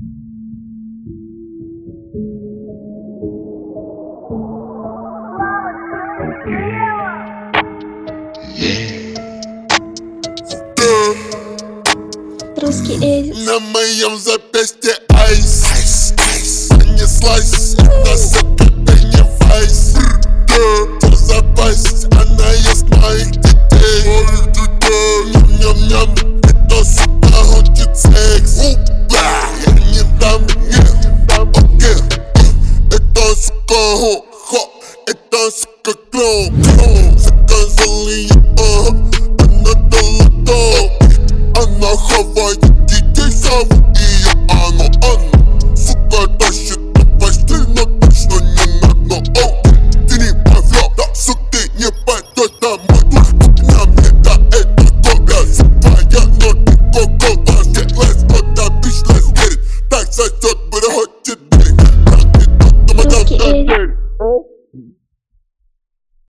Русский Эдис. На моем запястье айс. Понеслась, это сопение вайс. Что за пасть, она ест моих детей. Ням-ням-ням, это сука хочет секс. Я не дам, окей. Это сука хо, это сука клоун. Заказали ее, она дала то. Она хавает детей, зовут ее Анна. Сука тащит на постель, но точно не на дно. Ты не повел, да, сука, ты не пойдешь домой. На мне, да, это кобра сухая, но ты коко. Let's go, да, bitch, let's get it. Так сосет, бля, хочет берег. Как ты тут, думай, да,